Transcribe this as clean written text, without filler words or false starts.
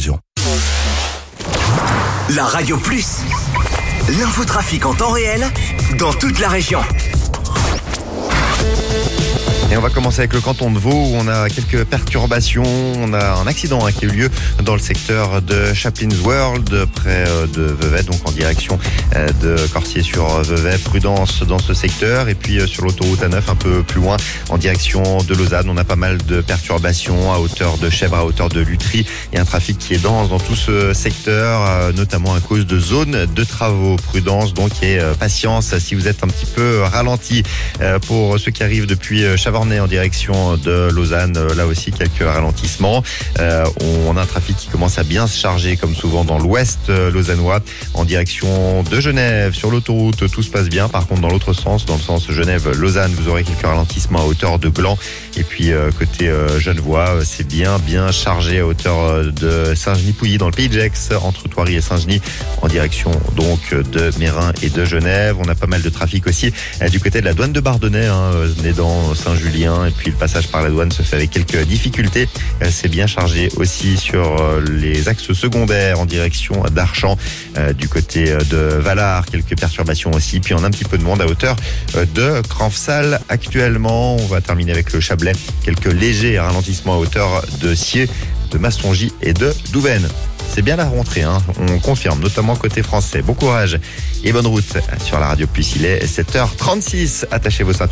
raison. La Radio Plus. L'infotrafic en temps réel dans toute la région. Et on va commencer avec le canton de Vaud où on a quelques perturbations. On a un accident qui a eu lieu dans le secteur de Chaplin's World, près de Vevey, donc en direction de Cortier-sur-Vevey. Prudence dans ce secteur. Et puis sur l'autoroute A9, un peu plus loin, en direction de Lausanne, on a pas mal de perturbations à hauteur de Chèvres, à hauteur de Lutry. Il y a un trafic qui est dense dans tout ce secteur, notamment à cause de zones de travaux. Prudence donc et patience si vous êtes un petit peu ralenti. Pour ceux qui arrivent depuis Chavornay en direction de Lausanne, là aussi quelques ralentissements. On a un trafic qui commence à bien se charger comme souvent dans l'ouest lausannois en direction de Genève. Sur l'autoroute, tout se passe bien. Par contre, dans l'autre sens, dans le sens Genève-Lausanne, vous aurez quelques ralentissements à hauteur de Gland. Et puis côté Genevois, c'est bien chargé à hauteur de Saint-Genis-Pouilly dans le Pays de Gex, entre Thoiry et Saint-Genis en direction donc de Mérin et de Genève. On a pas mal de trafic aussi du côté de la douane de Bardonnay, né dans Saint-Julien. Et puis le passage par la douane se fait avec quelques difficultés. C'est bien chargé aussi sur les axes secondaires en direction d'Archamps, du côté de Valard, quelques perturbations aussi. Puis on a un petit peu de monde à hauteur de Cranfsal actuellement. On va terminer avec le Chablais, quelques légers ralentissements à hauteur de Siers, de Mastongy et de Douvaine. C'est bien la rentrée, on confirme, notamment côté français. Bon courage et bonne route sur la Radio Plus. Il est 7h36. Attachez vos ceintures.